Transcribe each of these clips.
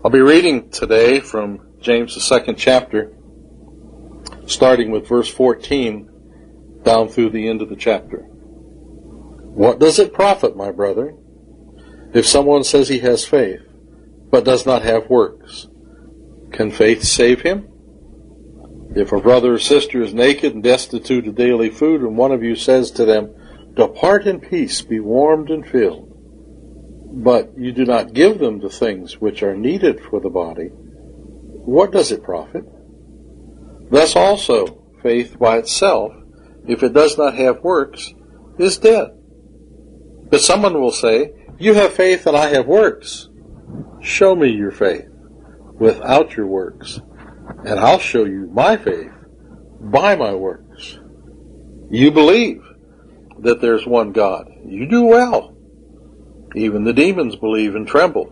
I'll be reading today from James, the second chapter, starting with verse 14 down through the end of the chapter. What does it profit, my brethren, if someone says he has faith, but does not have works? Can faith save him? If a brother or sister is naked and destitute of daily food, and one of you says to them, Depart in peace, be warmed and filled, but you do not give them the things which are needed for the body, what does it profit? Thus also, faith by itself, if it does not have works, is dead. But someone will say, You have faith and I have works. Show me your faith without your works, and I'll show you my faith by my works. You believe that there's one God. You do well. Even the demons believe and tremble.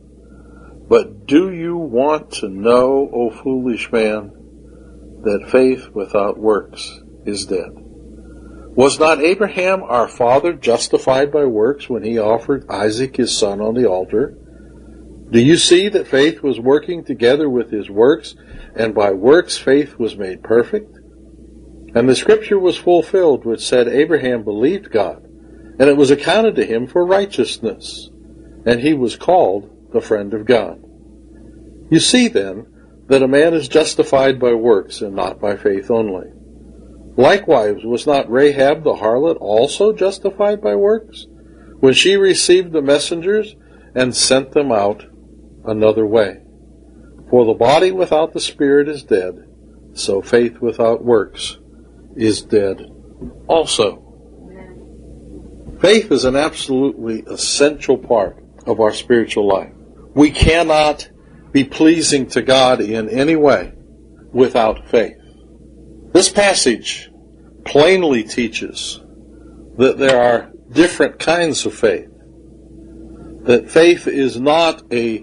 But do you want to know, O foolish man, that faith without works is dead? Was not Abraham our father justified by works when he offered Isaac his son on the altar? Do you see that faith was working together with his works, and by works faith was made perfect? And the scripture was fulfilled which said, Abraham believed God, and it was accounted to him for righteousness, and he was called the friend of God. You see then that a man is justified by works and not by faith only. Likewise, was not Rahab the harlot also justified by works, when she received the messengers and sent them out another way? For the body without the spirit is dead, so faith without works is dead also. Faith is an absolutely essential part of our spiritual life. We cannot be pleasing to God in any way without faith. This passage plainly teaches that there are different kinds of faith. That faith is not a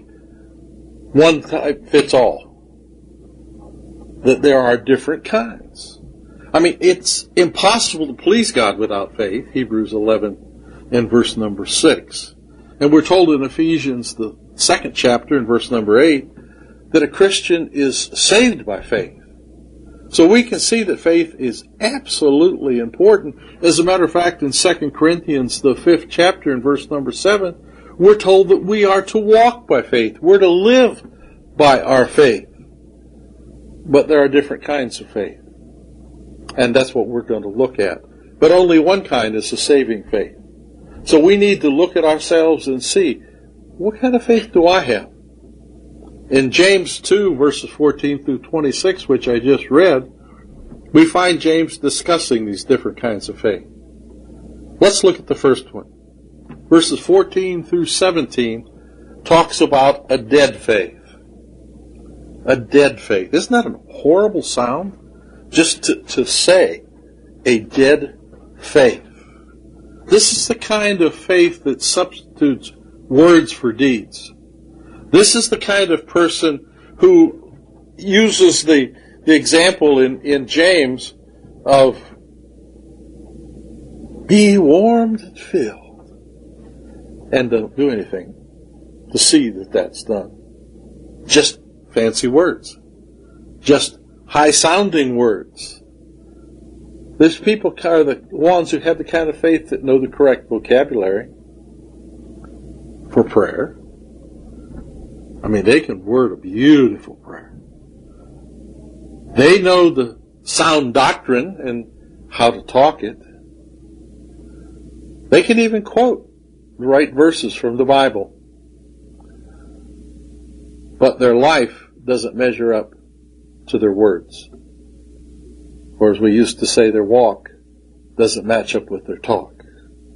one-type-fits-all. That there are different kinds. I mean, it's impossible to please God without faith, Hebrews 11 and verse number 6. And we're told in Ephesians, the second chapter, in verse number 8, that a Christian is saved by faith. So we can see that faith is absolutely important. As a matter of fact, in 2 Corinthians, the 5th chapter, in verse number 7, we're told that we are to walk by faith. We're to live by our faith. But there are different kinds of faith. And that's what we're going to look at. But only one kind is the saving faith. So we need to look at ourselves and see, what kind of faith do I have? In James 2, verses 14 through 26, which I just read, we find James discussing these different kinds of faith. Let's look at the first one. Verses 14 through 17 talks about a dead faith. A dead faith. Isn't that a horrible sound? Just to say a dead faith. This is the kind of faith that substitutes words for deeds. This is the kind of person who uses the example in James of be warmed and filled, and don't do anything to see that that's done. Just fancy words. Just high-sounding words. These people are the ones who have the kind of faith that know the correct vocabulary for prayer. I mean, they can word a beautiful prayer. They know the sound doctrine and how to talk it. They can even quote the right verses from the Bible. But their life doesn't measure up to their words. Or as we used to say, their walk doesn't match up with their talk.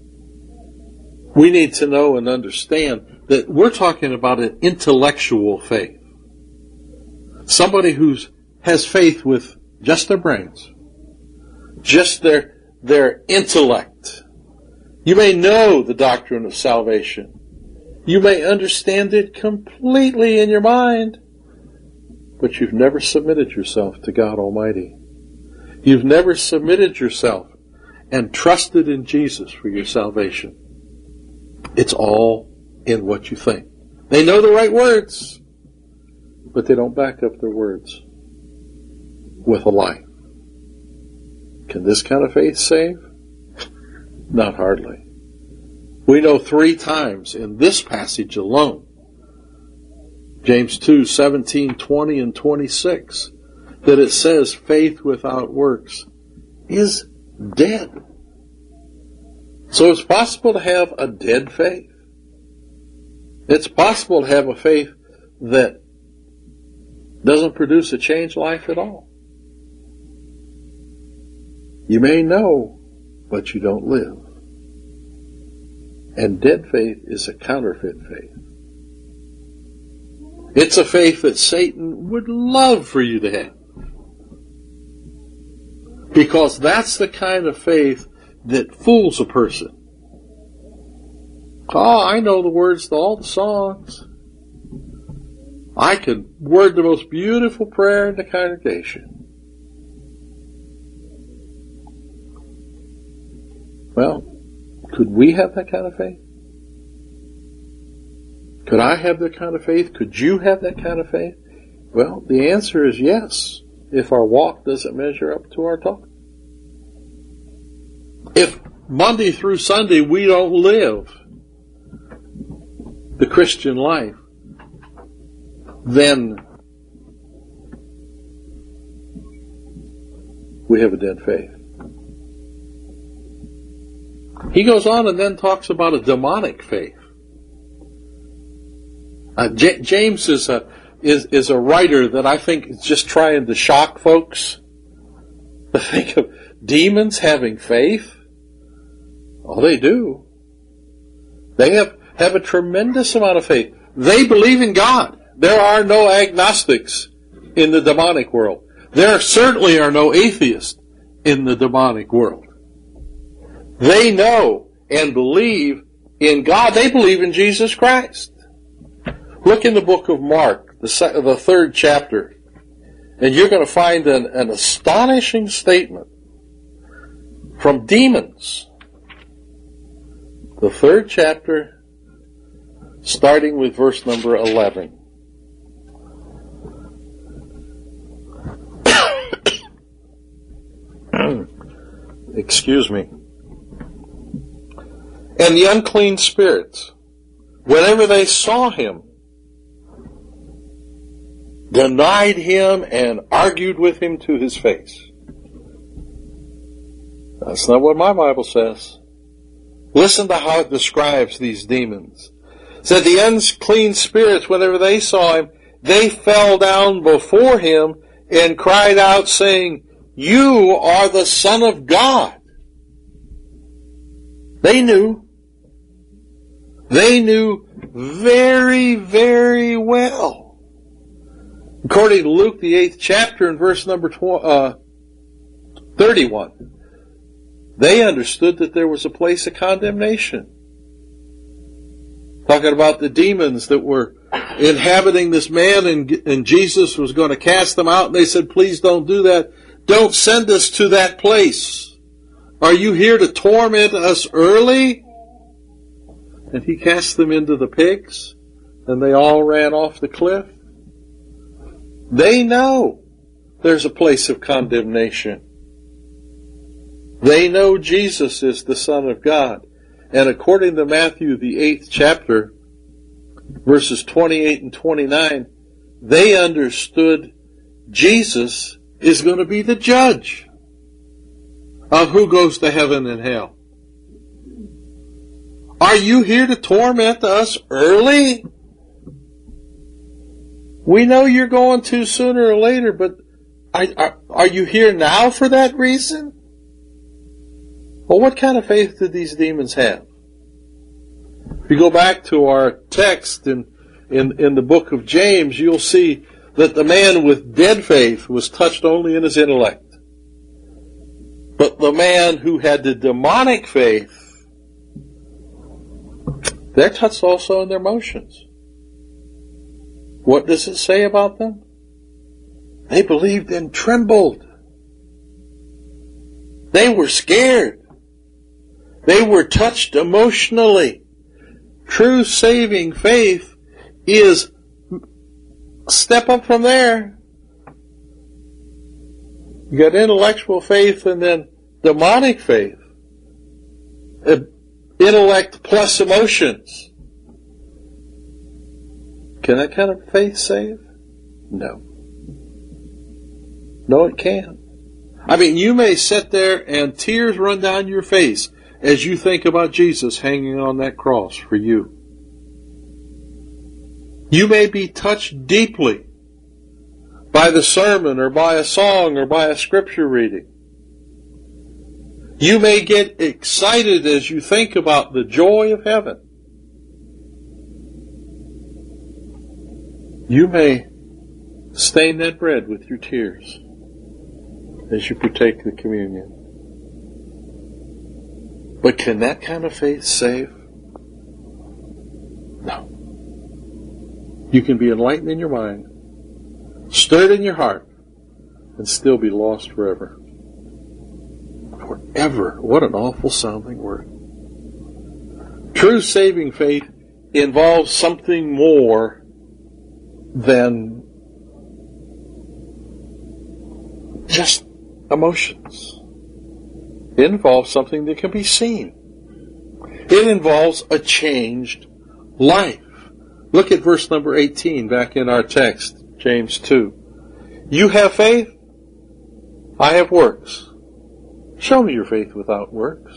We need to know and understand that we're talking about an intellectual faith. Somebody who has faith with just their brains. Just their intellect. You may know the doctrine of salvation. You may understand it completely in your mind. But you've never submitted yourself to God Almighty. You've never submitted yourself and trusted in Jesus for your salvation. It's all in what you think. They know the right words. but they don't back up their words with a life. Can this kind of faith save? Not hardly. We know 3 times in this passage alone, James 2, 17, 20, and 26, that it says faith without works is dead. So it's possible to have a dead faith. It's possible to have a faith that doesn't produce a changed life at all. You may know, but you don't live. And dead faith is a counterfeit faith. It's a faith that Satan would love for you to have. Because that's the kind of faith that fools a person. Oh, I know the words to all the songs. I could word the most beautiful prayer in the congregation. Well, could we have that kind of faith? Could I have that kind of faith? Could you have that kind of faith? Well, the answer is yes, if our walk doesn't measure up to our talk. If Monday through Sunday we don't live the Christian life, then we have a dead faith. He goes on and then talks about a demonic faith. James is a writer that I think is just trying to shock folks. To think of demons having faith. Oh, they do. They have a tremendous amount of faith. They believe in God. There are no agnostics in the demonic world. There certainly are no atheists in the demonic world. They know and believe in God. They believe in Jesus Christ. Look in the book of Mark, the 3rd chapter, and you're going to find an astonishing statement from demons. The 3rd chapter, starting with verse number 11. Excuse me. And the unclean spirits, whenever they saw him, denied him and argued with him to his face. That's not what my Bible says. Listen to how it describes these demons. It said the unclean spirits, whenever they saw him, they fell down before him and cried out, saying, "You are the Son of God." They knew. They knew very, very well. According to Luke, the 8th chapter, and verse number 31, they understood that there was a place of condemnation. Talking about the demons that were inhabiting this man, and Jesus was going to cast them out, and they said, "Please don't do that. Don't send us to that place. Are you here to torment us early?" And he cast them into the pigs, and they all ran off the cliff. They know there's a place of condemnation. They know Jesus is the Son of God. And according to Matthew, the 8th chapter, verses 28 and 29, they understood Jesus is going to be the judge of who goes to heaven and hell. Are you here to torment us early? We know you're going to sooner or later, but are you here now for that reason? Well, what kind of faith did these demons have? If you go back to our text in the book of James, you'll see that the man with dead faith was touched only in his intellect. But the man who had the demonic faith, they're touched also in their emotions. What does it say about them? They believed and trembled. They were scared. They were touched emotionally. True saving faith is step up from there. You got intellectual faith and then demonic faith. Intellect plus emotions. Can that kind of faith save? No. No, it can't. I mean, you may sit there and tears run down your face as you think about Jesus hanging on that cross for you. You may be touched deeply by the sermon or by a song or by a scripture reading. You may get excited as you think about the joy of heaven. You may stain that bread with your tears as you partake the communion. But can that kind of faith save? No. You can be enlightened in your mind, stirred in your heart, and still be lost forever. Forever. What an awful sounding word. True saving faith involves something more than just emotions. It involves something that can be seen. It involves a changed life. Look at verse number 18 back in our text, James 2. You have faith, I have works. Show me your faith without works,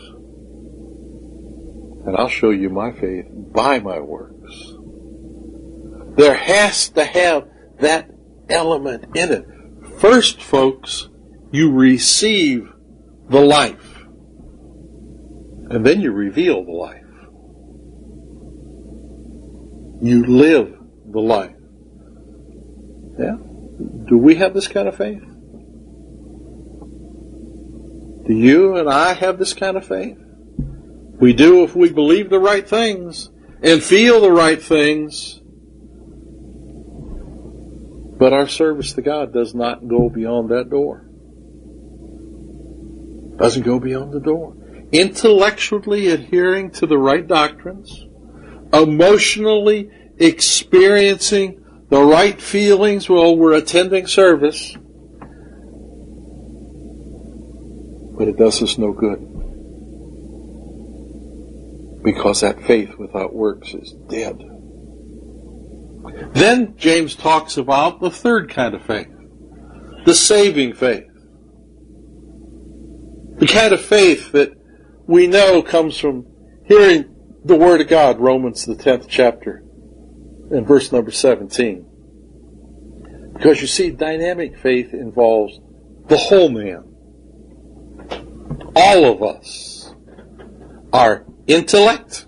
and I'll show you my faith by my works. There has to have that element in it. First, folks, you receive the life, and then you reveal the life. You live the life. Yeah? Do we have this kind of faith? Do you and I have this kind of faith? We do if we believe the right things and feel the right things. But our service to God does not go beyond that door. Doesn't go beyond the door. Intellectually adhering to the right doctrines, emotionally experiencing the right feelings while we're attending service, but it does us no good. Because that faith without works is dead. Then James talks about the third kind of faith, the saving faith. The kind of faith that we know comes from hearing the Word of God, Romans the 10th chapter, and verse number 17. Because you see, dynamic faith involves the whole man. All of us. Our intellect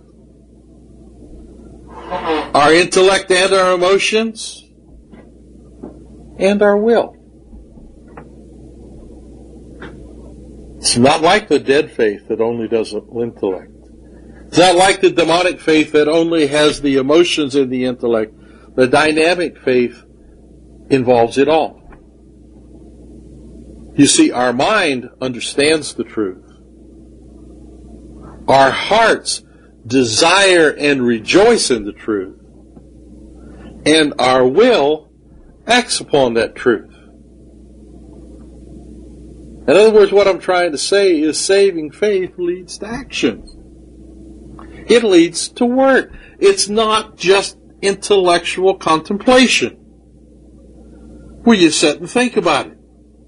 and our emotions, and our will. It's not like the dead faith that only does intellect. It's not like the demonic faith that only has the emotions and the intellect. The dynamic faith involves it all. You see, our mind understands the truth. Our hearts desire and rejoice in the truth. And our will acts upon that truth. In other words, what I'm trying to say is saving faith leads to action. It leads to work. It's not just intellectual contemplation, where you sit and think about it.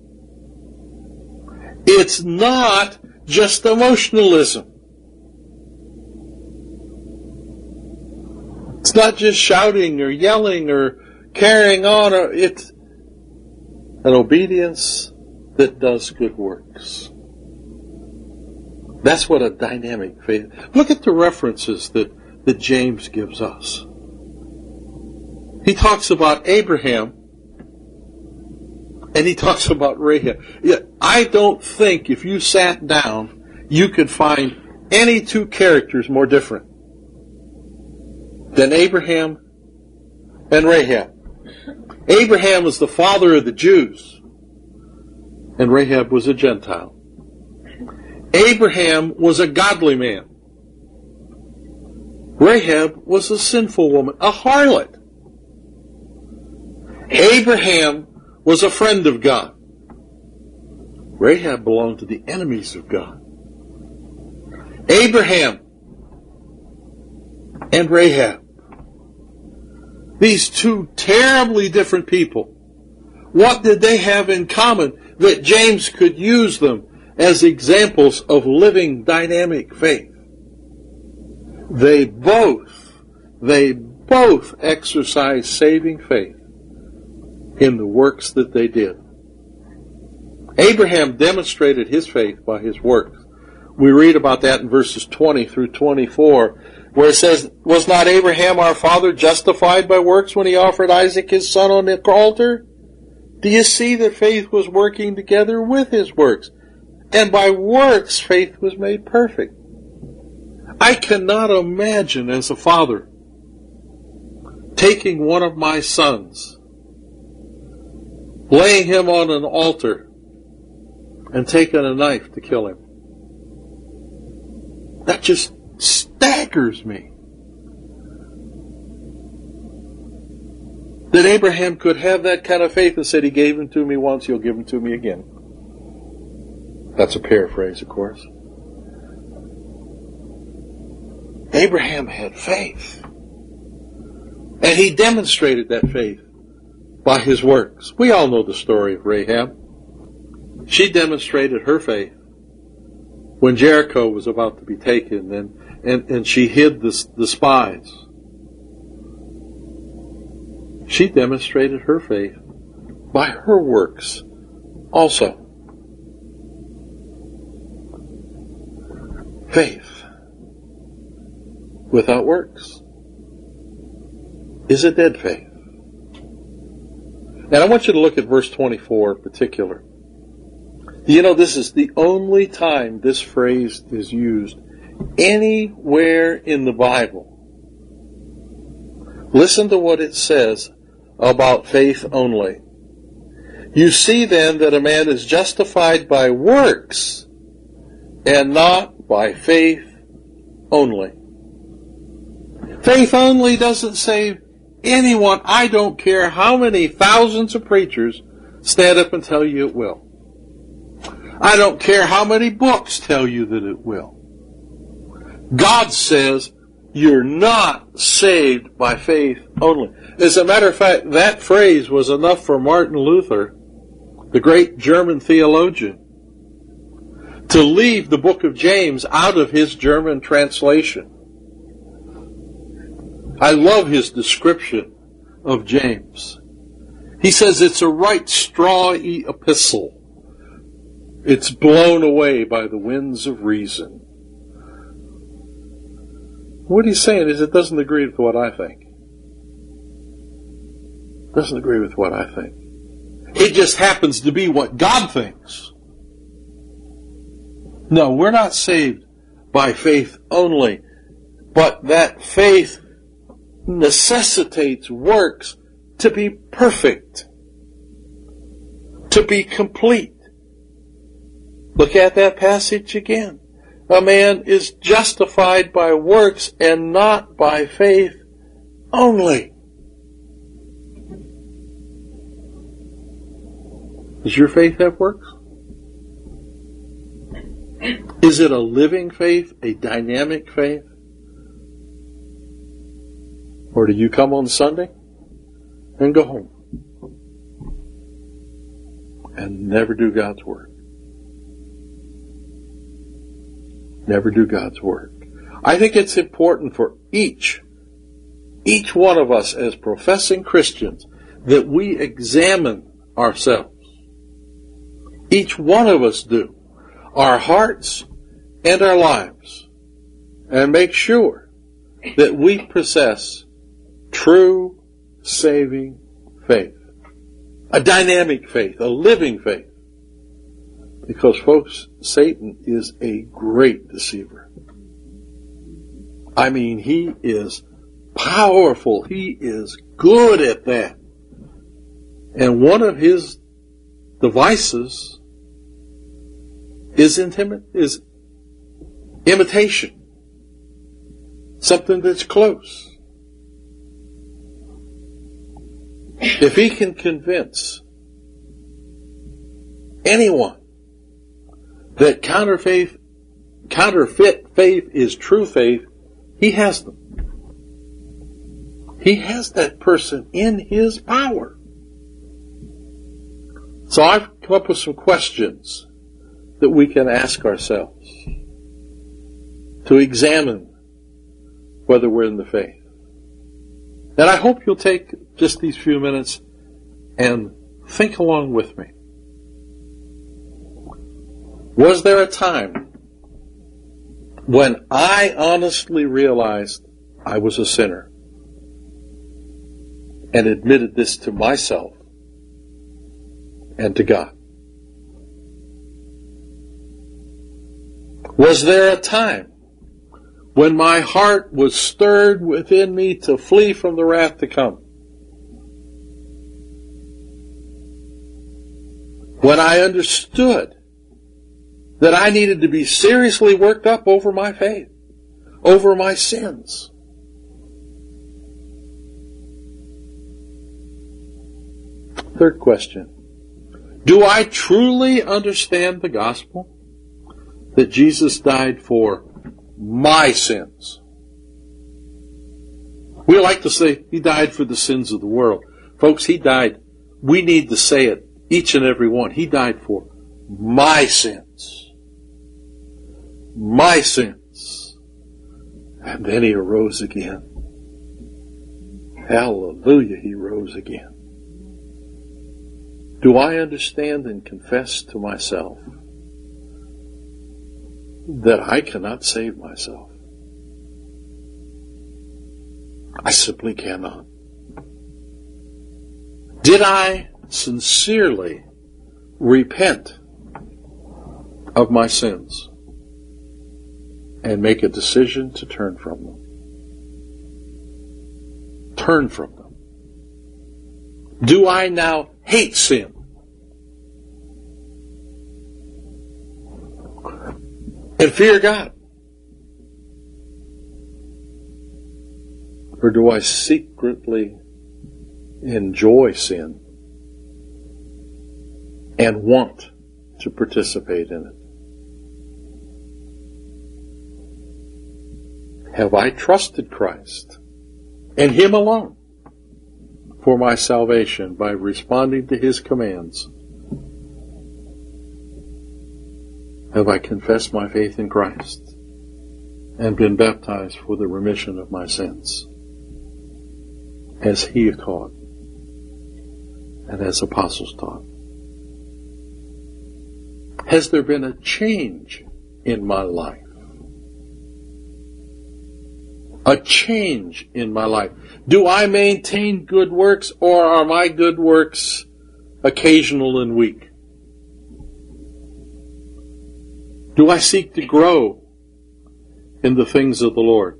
It's not just emotionalism. It's not just shouting or yelling or carrying on. It's an obedience that does good works. That's what a dynamic faith. Look at the references that James gives us. He talks about Abraham and he talks about Rahab. Yeah, I don't think if you sat down you could find any two characters more different than Abraham and Rahab. Abraham was the father of the Jews, and Rahab was a Gentile. Abraham was a godly man. Rahab was a sinful woman, a harlot. Abraham was a friend of God. Rahab belonged to the enemies of God. Abraham and Rahab, these two terribly different people, what did they have in common that James could use them as examples of living dynamic faith? They both exercised saving faith in the works that they did. Abraham demonstrated his faith by his works. We read about that in verses 20 through 24, where it says, "Was not Abraham our father justified by works when he offered Isaac his son on the altar? Do you see that faith was working together with his works? And by works faith was made perfect." I cannot imagine as a father taking one of my sons, laying him on an altar, and taking a knife to kill him. That just staggers me. That Abraham could have that kind of faith and said, "He gave him to me once, he'll give him to me again." That's a paraphrase, of course. Abraham had faith. And he demonstrated that faith by his works. We all know the story of Rahab. She demonstrated her faith when Jericho was about to be taken, and she hid the spies. She demonstrated her faith by her works also. Faith without works is a dead faith. And I want you to look at verse 24 in particular. You know, this is the only time this phrase is used anywhere in the Bible. Listen to what it says about faith only. "You see then that a man is justified by works and not by faith only." Faith only doesn't save anyone. I don't care how many thousands of preachers stand up and tell you it will. I don't care how many books tell you that it will. God says you're not saved by faith only. As a matter of fact, that phrase was enough for Martin Luther, the great German theologian, to leave the book of James out of his German translation. I love his description of James. He says it's a right strawy epistle. It's blown away by the winds of reason. What he's saying is it doesn't agree with what I think. It doesn't agree with what I think. It just happens to be what God thinks. No, we're not saved by faith only, but that faith necessitates works to be perfect, to be complete. Look at that passage again. A man is justified by works and not by faith only. Does your faith have works? Is it a living faith, a dynamic faith? Or do you come on Sunday and go home and never do God's work? Never do God's work. I think it's important for each one of us as professing Christians that we examine ourselves. Each one of us do. Our hearts and our lives. And make sure that we possess true saving faith. A dynamic faith, a living faith. Because, folks, Satan is a great deceiver. I mean, he is powerful. He is good at that. And one of his devices is imitation. Something that's close. If he can convince anyone that counterfeit faith is true faith, he has them. He has that person in his power. So I've come up with some questions that we can ask ourselves to examine whether we're in the faith. And I hope you'll take just these few minutes and think along with me. Was there a time when I honestly realized I was a sinner and admitted this to myself and to God? Was there a time when my heart was stirred within me to flee from the wrath to come? When I understood that I needed to be seriously worked up over my faith, over my sins? Third question. Do I truly understand the gospel? That Jesus died for my sins. We like to say he died for the sins of the world. Folks, he died. We need to say it, each and every one. He died for my sins. My sins. And then he arose again. Hallelujah, he rose again. Do I understand and confess to myself that I cannot save myself? I simply cannot. Did I sincerely repent of my sins and make a decision to turn from them? Turn from them. Do I now hate sin? And fear God? Or do I secretly enjoy sin and want to participate in it? Have I trusted Christ and Him alone for my salvation by responding to His commands? Have I confessed my faith in Christ and been baptized for the remission of my sins, as He taught and as apostles taught? Has there been a change in my life? A change in my life. Do I maintain good works, or are my good works occasional and weak? Do I seek to grow in the things of the Lord?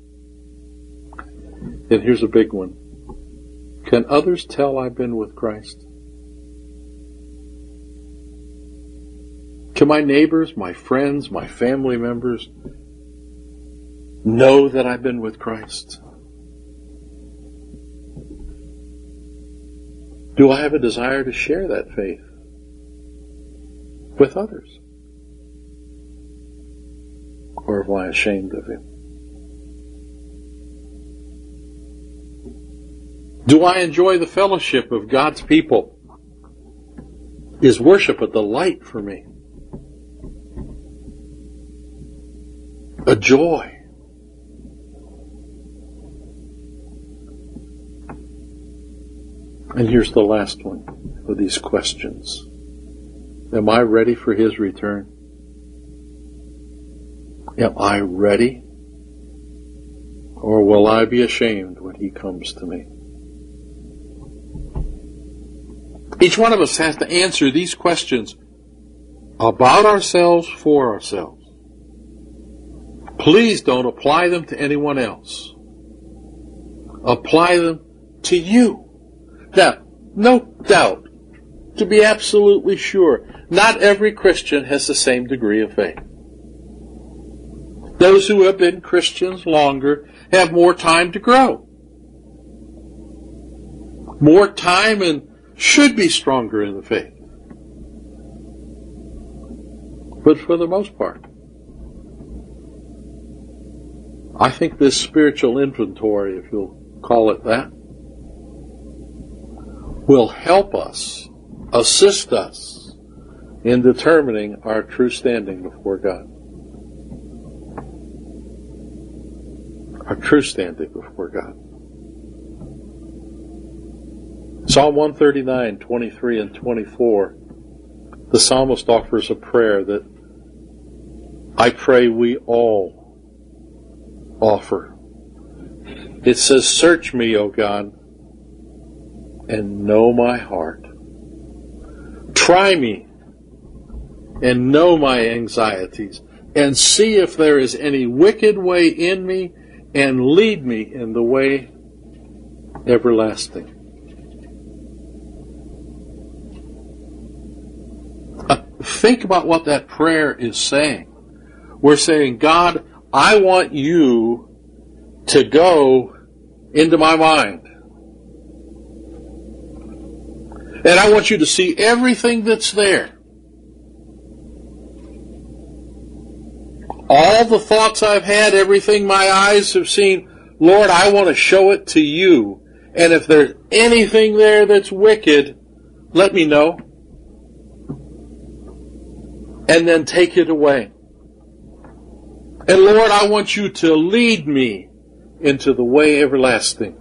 And here's a big one. Can others tell I've been with Christ? Can my neighbors, my friends, my family members know that I've been with Christ? Do I have a desire to share that faith with others? Or am I ashamed of Him? Do I enjoy the fellowship of God's people? Is worship a delight for me? A joy? And here's the last one of these questions. Am I ready for His return? Am I ready? Or will I be ashamed when He comes to me? Each one of us has to answer these questions about ourselves for ourselves. Please don't apply them to anyone else. Apply them to you. Now, no doubt, to be absolutely sure, not every Christian has the same degree of faith. Those who have been Christians longer have more time to grow. more time and should be stronger in the faith. But for the most part, I think this spiritual inventory, if you'll call it that, will help us, assist us in determining our true standing before God. Our true standing before God. Psalm 139, 23 and 24, the psalmist offers a prayer that I pray we all offer. It says, search me, O God, and know my heart. Try me and know my anxieties, and see if there is any wicked way in me, and lead me in the way everlasting. Think about what that prayer is saying. We're saying, God, I want you to go into my mind. And I want you to see everything that's there. All the thoughts I've had, everything my eyes have seen, Lord, I want to show it to you. And if there's anything there that's wicked, let me know. And then take it away. And Lord, I want you to lead me into the way everlasting.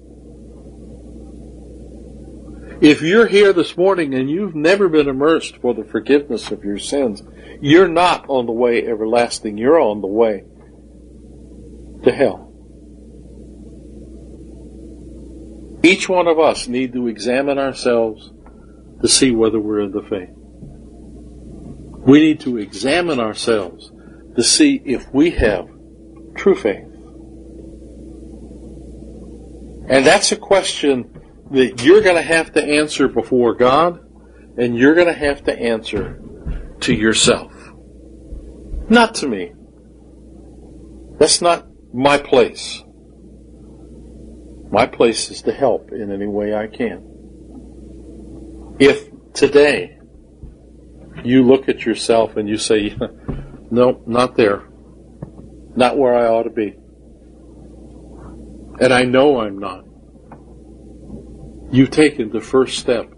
If you're here this morning and you've never been immersed for the forgiveness of your sins, you're not on the way everlasting. You're on the way to hell. Each one of us need to examine ourselves to see whether we're in the faith. We need to examine ourselves to see if we have true faith. And that's a question that you're going to have to answer before God, and you're going to have to answer to yourself. Not to me. That's not my place. My place is to help in any way I can. If today you look at yourself and you say, no, not there. Not where I ought to be. And I know I'm not. You've taken the first step.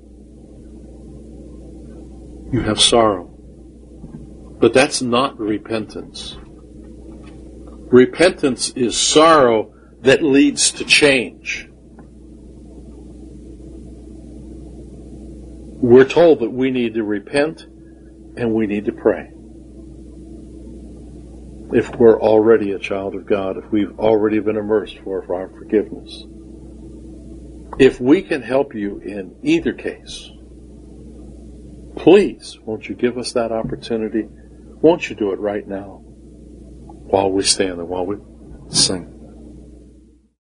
You have sorrow. But that's not repentance. Repentance is sorrow that leads to change. We're told that we need to repent and we need to pray. If we're already a child of God, if we've already been immersed for our forgiveness. If we can help you in either case, please, won't you give us that opportunity? Won't you do it right now while we stand and while we sing?